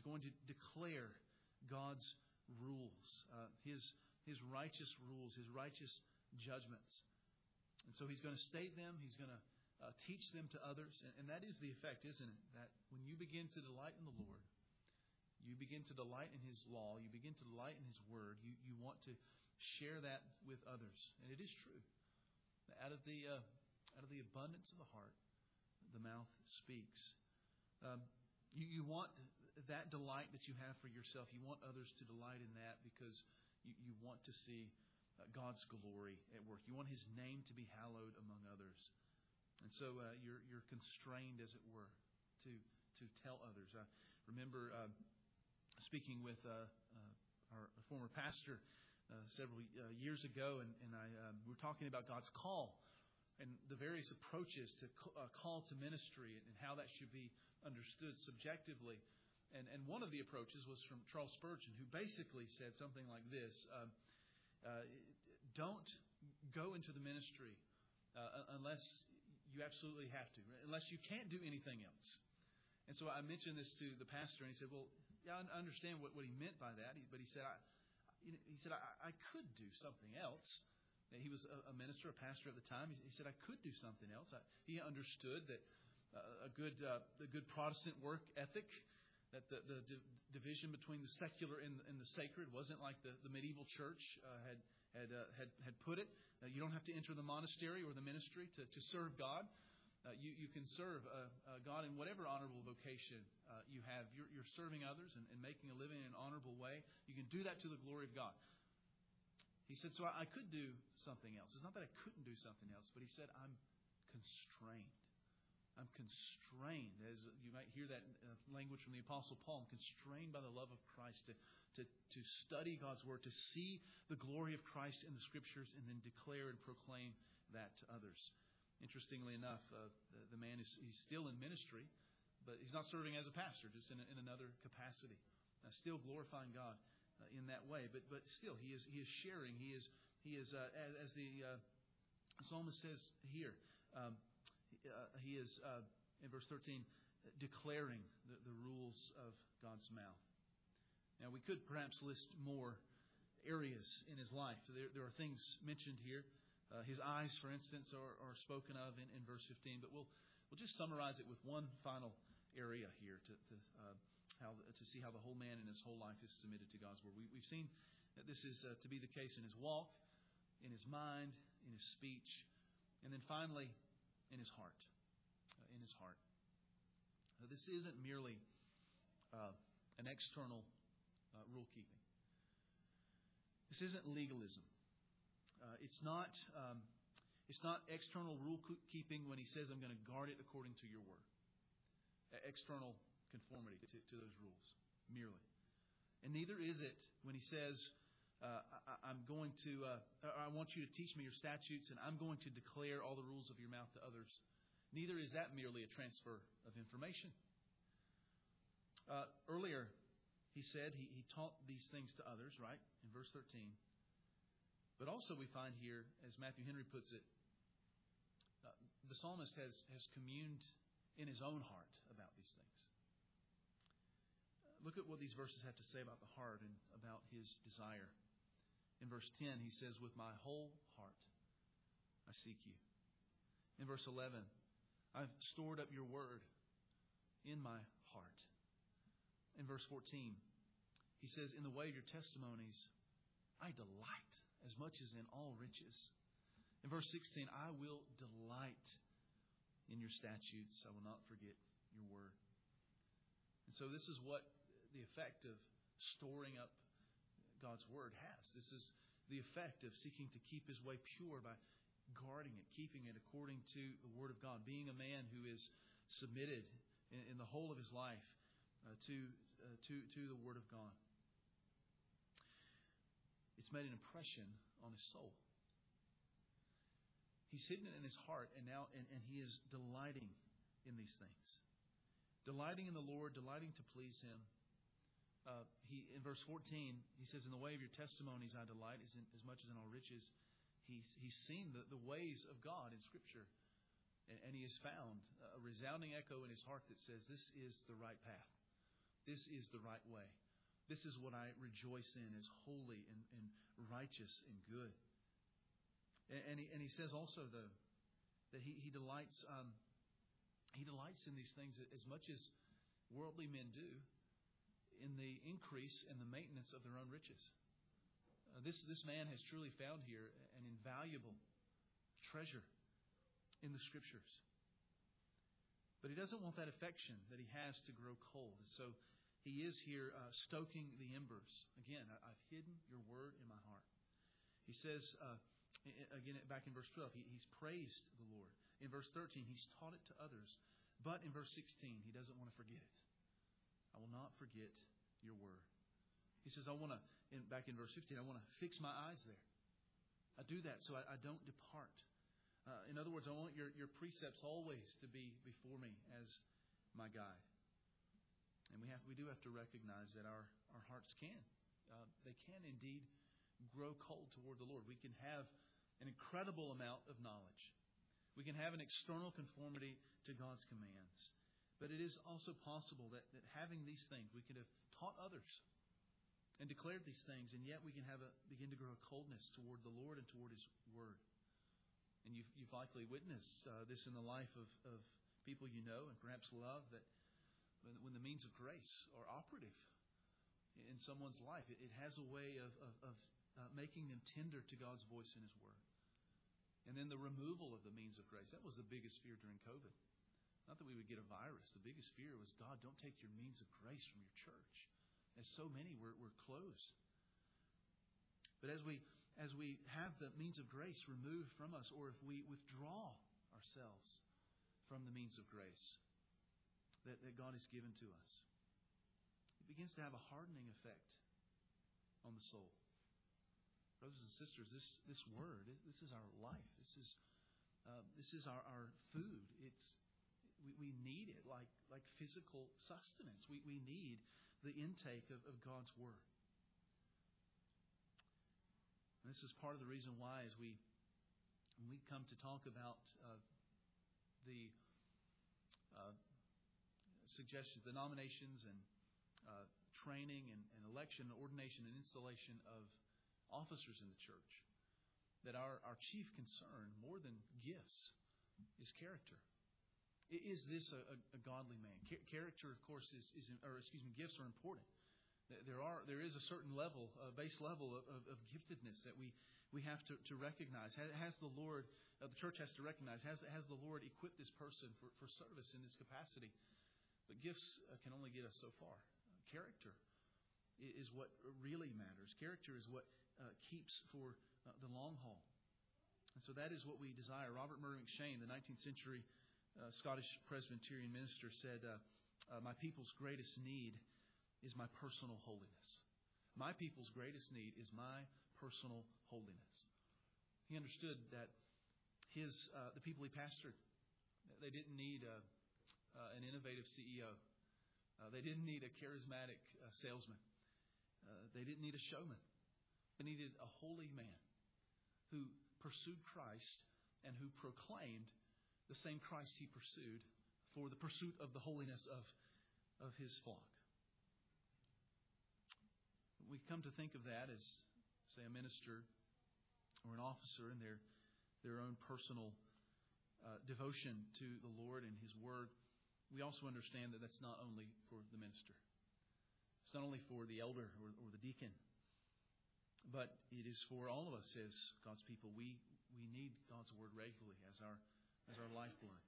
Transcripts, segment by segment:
going to declare God's rules, His righteous rules, His righteous judgments. And so He's going to state them. He's going to teach them to others. And that is the effect, isn't it? That when you begin to delight in the Lord, you begin to delight in His law, you begin to delight in His Word, you want to share that with others. And it is true. Out of the abundance of the heart, the mouth speaks. You want that delight that you have for yourself. You want others to delight in that because you want to see God's glory at work. You want His name to be hallowed among others. And so you're constrained, as it were, to tell others. I remember speaking with our former pastor several years ago, and we were talking about God's call and the various approaches to call to ministry and how that should be understood subjectively. And one of the approaches was from Charles Spurgeon, who basically said something like this: don't go into the ministry unless you absolutely have to, unless you can't do anything else. And so I mentioned this to the pastor, and he said, "Well, yeah, I understand what he meant by that." But he said, I could do something else. He was a minister, a pastor at the time. He said, I could do something else. He understood that a good Protestant work ethic, that the division between the secular and the sacred wasn't like the medieval church had put it. You don't have to enter the monastery or the ministry to serve God. You can serve God in whatever honorable vocation you have. You're serving others and making a living in an honorable way. You can do that to the glory of God. He said, so I could do something else. It's not that I couldn't do something else, but he said, I'm constrained. I'm constrained, as you might hear that language from the Apostle Paul. I'm constrained by the love of Christ to study God's Word, to see the glory of Christ in the Scriptures, and then declare and proclaim that to others. Interestingly enough, the man he's still in ministry, but he's not serving as a pastor, just in another capacity, still glorifying God in that way. But still, he is sharing. He is as the psalmist says here. He is in verse 13 declaring the rules of God's mouth. Now, we could perhaps list more areas in his life. There are things mentioned here. His eyes, for instance, are spoken of in verse 15. But we'll just summarize it with one final area here to see how the whole man in his whole life is submitted to God's Word. We've seen that this is to be the case in his walk, in his mind, in his speech, and then finally in his heart. In his heart. This isn't merely an external rule keeping. This isn't legalism. It's not external rule keeping when he says, I'm going to guard it according to your word. External conformity to those rules, merely. And neither is it when he says, I want you to teach me your statutes, and I'm going to declare all the rules of your mouth to others. Neither is that merely a transfer of information. Earlier, he said he taught these things to others, right? In verse 13. But also we find here, as Matthew Henry puts it, the psalmist has communed in his own heart about these things. Look at what these verses have to say about the heart and about his desire. In verse 10, he says, with my whole heart I seek you. In verse 11, I've stored up your word in my heart. In verse 14, he says, in the way of your testimonies I delight as much as in all riches. In verse 16, I will delight in your statutes. I will not forget your word. And so this is what the effect of storing up God's word has. This is the effect of seeking to keep his way pure by guarding it, keeping it according to the word of God, being a man who is submitted in the whole of his life to the word of God. It's made an impression on his soul. He's hidden it in his heart, and he is delighting in these things. Delighting in the Lord, delighting to please him. In verse 14, he says, in the way of your testimonies I delight as much as in all riches. He's seen the ways of God in Scripture, and he has found a resounding echo in his heart that says this is the right path. this is the right way. This is what I rejoice in as holy and righteous and good. And he says also, though, that he delights in these things as much as worldly men do, in the increase and the maintenance of their own riches. This man has truly found here an invaluable treasure in the Scriptures. But he doesn't want that affection that he has to grow cold. So he is here stoking the embers. Again, I've hidden your word in my heart. He says, again, back in verse 12, he's praised the Lord. In verse 13, he's taught it to others. But in verse 16, he doesn't want to forget it. I will not forget your word. He says, back in verse 15, I want to fix my eyes there. I do that so I don't depart. In other words, I want your precepts always to be before me as my guide. And we do have to recognize that our hearts they can indeed grow cold toward the Lord. We can have an incredible amount of knowledge. We can have an external conformity to God's commands. But it is also possible that having these things, we could have taught others and declared these things, and yet we can begin to grow a coldness toward the Lord and toward His Word. And you've likely witnessed this in the life of people you know and perhaps love, that when the means of grace are operative in someone's life, it has a way of making them tender to God's voice in His Word. And then the removal of the means of grace. That was the biggest fear during COVID. Not that we would get a virus. The biggest fear was, God, don't take your means of grace from your church. As so many were closed. But as we have the means of grace removed from us, or if we withdraw ourselves from the means of grace that God has given to us, it begins to have a hardening effect on the soul. Brothers and sisters, this word, this is our life. This is our food. We need it like physical sustenance. We need the intake of God's Word. And this is part of the reason why, when we come to talk about the suggestions, the nominations and training and election, ordination and installation of officers in the church, that our chief concern, more than gifts, is character. Is this a godly man? Character, of course, gifts are important. There is a certain level, a base level of giftedness that we have to recognize. Has the Lord, the church has to recognize, has the Lord equipped this person for service in this capacity? But gifts can only get us so far. Character is what really matters. Character is what keeps for the long haul. And so that is what we desire. Robert Murray McCheyne, the 19th century Scottish Presbyterian minister, said, my people's greatest need is my personal holiness. My people's greatest need is my personal holiness. He understood that the people he pastored, they didn't need an innovative CEO. They didn't need a charismatic salesman. They didn't need a showman. They needed a holy man who pursued Christ and who proclaimed the same Christ he pursued for the pursuit of the holiness of his flock. We come to think of that as, say, a minister or an officer in their own personal devotion to the Lord and His Word. We also understand that that's not only for the minister. It's not only for the elder or the deacon, but it is for all of us as God's people. We need God's Word regularly as our lifeblood.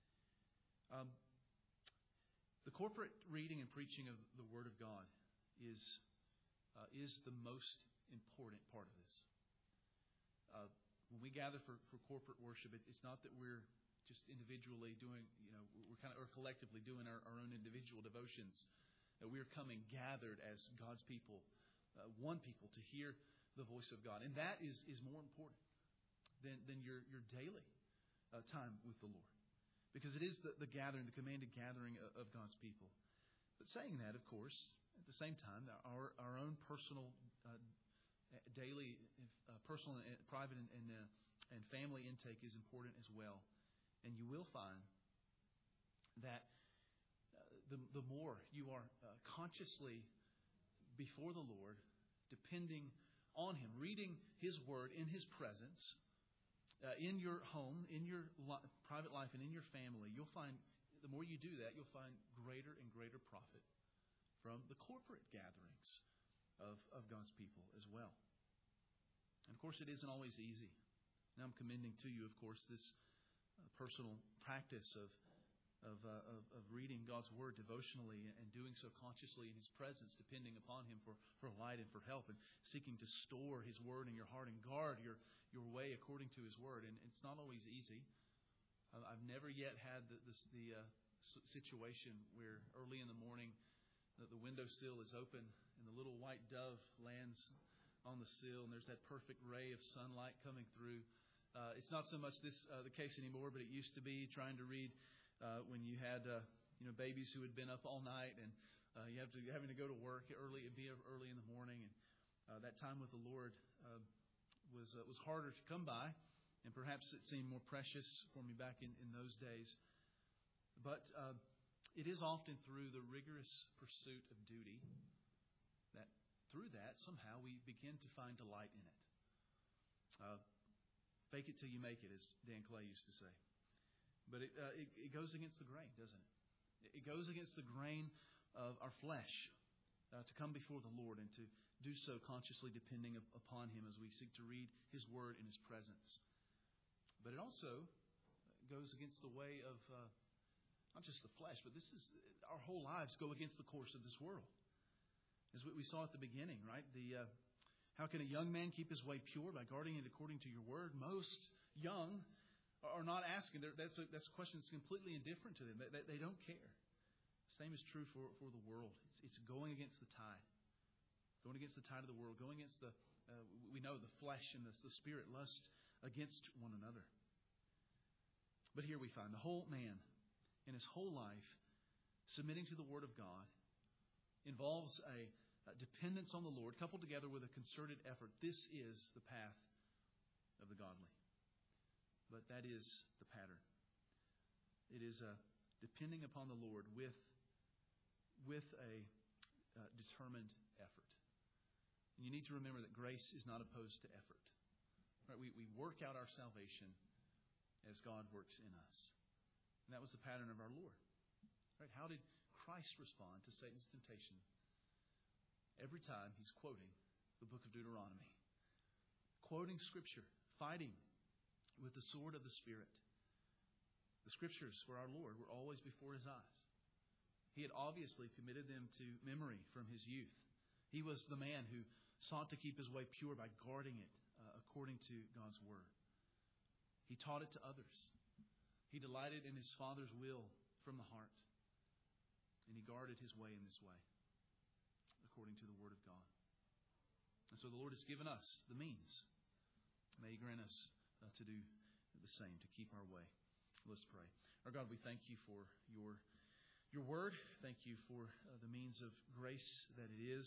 The corporate reading and preaching of the Word of God is the most important part of this. When we gather for corporate worship, it's not that we're just individually doing, or collectively doing our own individual devotions. We're coming gathered as God's people, one people, to hear the voice of God. And that is more important than your daily time with the Lord. Because it is the gathering, the commanded gathering of God's people. But saying that, of course, at the same time, our own personal, daily, personal, private, and family intake is important as well. And you will find that the more you are consciously before the Lord, depending on Him, reading His Word in His presence, in your home, in your private life, and in your family, you'll find, the more you do that, you'll find greater and greater profit from the corporate gatherings of God's people as well. And of course, it isn't always easy. Now I'm commending to you, of course, this personal practice of reading God's Word devotionally and doing so consciously in His presence, depending upon Him for light and for help, and seeking to store His Word in your heart and guard your way according to His Word. And it's not always easy. I've never yet had the situation where early in the morning the windowsill is open and the little white dove lands on the sill, and there's that perfect ray of sunlight coming through. It's not so much the case anymore, but it used to be trying to read when you had babies who had been up all night, and having to go to work early. It'd be early in the morning, and that time with the Lord was harder to come by, and perhaps it seemed more precious for me back in those days. But it is often through the rigorous pursuit of duty that through that somehow we begin to find delight in it. Fake it till you make it, as Dan Clay used to say. But it goes against the grain, doesn't it? It goes against the grain of our flesh to come before the Lord and to do so consciously depending upon Him as we seek to read His Word in His presence. But it also goes against the way of not just the flesh, but our whole lives go against the course of this world. As we saw at the beginning, right? How can a young man keep his way pure? By guarding it according to your word. Most young are not asking. That's a question that's completely indifferent to them. They don't care. The same is true for the world. It's going against the tide. Going against the tide of the world. Going against we know the flesh and the spirit lust against one another. But here we find the whole man in his whole life submitting to the Word of God involves a dependence on the Lord coupled together with a concerted effort. This is the path of the godly. But that is the pattern. It is depending upon the Lord with a determined effort. And you need to remember that grace is not opposed to effort. Right? We work out our salvation as God works in us. And that was the pattern of our Lord. Right? How did Christ respond to Satan's temptation? Every time He's quoting the book of Deuteronomy. Quoting Scripture. Fighting with the sword of the Spirit. The Scriptures for our Lord were always before His eyes. He had obviously committed them to memory from His youth. He was the man who sought to keep his way pure by guarding it according to God's Word. He taught it to others. He delighted in His Father's will from the heart. And He guarded His way in this way, according to the Word of God. And so the Lord has given us the means. May He grant us to do the same, to keep our way. Let's pray. Our God, we thank You for Your Word. Thank You for the means of grace that it is.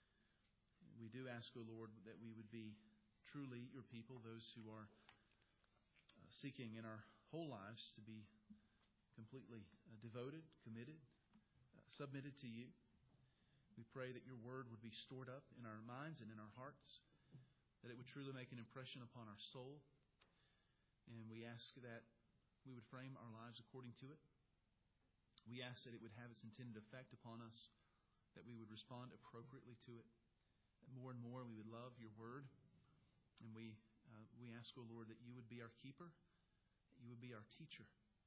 We do ask, O Lord, that we would be truly Your people, those who are seeking in our whole lives to be completely devoted, committed, submitted to You. We pray that Your Word would be stored up in our minds and in our hearts, that it would truly make an impression upon our soul. And we ask that we would frame our lives according to it. We ask that it would have its intended effect upon us, that we would respond appropriately to it, that more and more we would love Your Word. And we ask, O Lord, that You would be our keeper, that You would be our teacher,